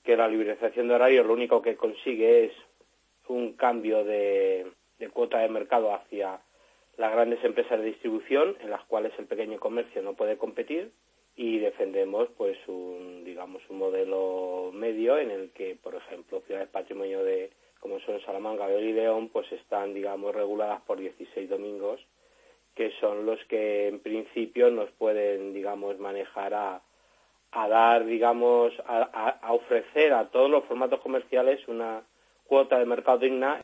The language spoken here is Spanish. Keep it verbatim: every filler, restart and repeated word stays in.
que la liberalización de horarios lo único que consigue es un cambio de, de cuota de mercado hacia las grandes empresas de distribución, en las cuales el pequeño comercio no puede competir, y defendemos pues un digamos un modelo medio en el que, por ejemplo, ciudades patrimonio de como son Salamanca, Valladolid y León, pues están digamos reguladas por dieciséis domingos, que son los que en principio nos pueden digamos manejar a, a dar digamos a, a, a ofrecer a todos los formatos comerciales una cuota de mercado digna